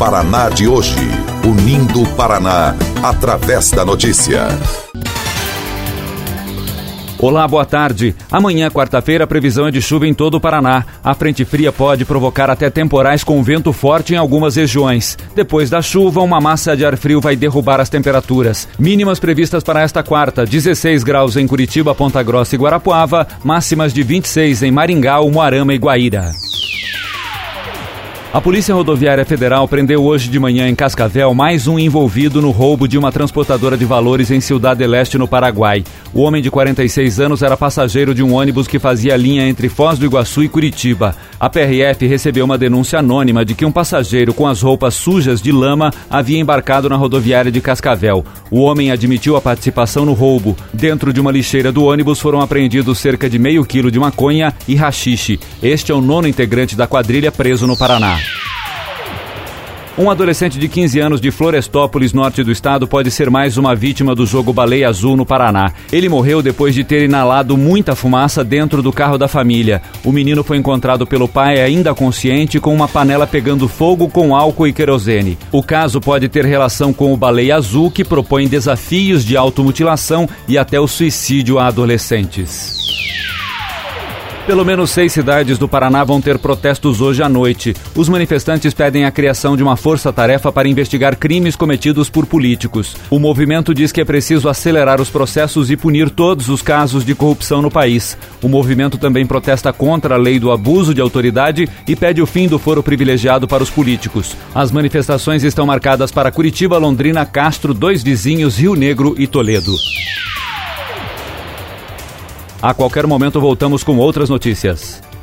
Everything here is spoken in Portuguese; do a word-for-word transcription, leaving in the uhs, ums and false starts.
Paraná de hoje. Unindo o Paraná através da notícia. Olá, boa tarde. Amanhã, quarta-feira, a previsão é de chuva em todo o Paraná. A frente fria pode provocar até temporais com vento forte em algumas regiões. Depois da chuva, uma massa de ar frio vai derrubar as temperaturas. Mínimas previstas para esta quarta: dezesseis graus em Curitiba, Ponta Grossa e Guarapuava, máximas de vinte e seis em Maringá, Umuarama e Guaíra. A Polícia Rodoviária Federal prendeu hoje de manhã em Cascavel mais um envolvido no roubo de uma transportadora de valores em Ciudad del Este, no Paraguai. O homem de quarenta e seis anos era passageiro de um ônibus que fazia a linha entre Foz do Iguaçu e Curitiba. A P R F recebeu uma denúncia anônima de que um passageiro com as roupas sujas de lama havia embarcado na rodoviária de Cascavel. O homem admitiu a participação no roubo. Dentro de uma lixeira do ônibus foram apreendidos cerca de meio quilo de maconha e haxixe. Este é o nono integrante da quadrilha preso no Paraná. Um adolescente de quinze anos de Florestópolis, norte do estado, pode ser mais uma vítima do jogo Baleia Azul no Paraná. Ele morreu depois de ter inalado muita fumaça dentro do carro da família. O menino foi encontrado pelo pai ainda consciente com uma panela pegando fogo com álcool e querosene. O caso pode ter relação com o Baleia Azul, que propõe desafios de automutilação e até o suicídio a adolescentes. Pelo menos seis cidades do Paraná vão ter protestos hoje à noite. Os manifestantes pedem a criação de uma força-tarefa para investigar crimes cometidos por políticos. O movimento diz que é preciso acelerar os processos e punir todos os casos de corrupção no país. O movimento também protesta contra a lei do abuso de autoridade e pede o fim do foro privilegiado para os políticos. As manifestações estão marcadas para Curitiba, Londrina, Castro, Dois Vizinhos, Rio Negro e Toledo. A qualquer momento voltamos com outras notícias.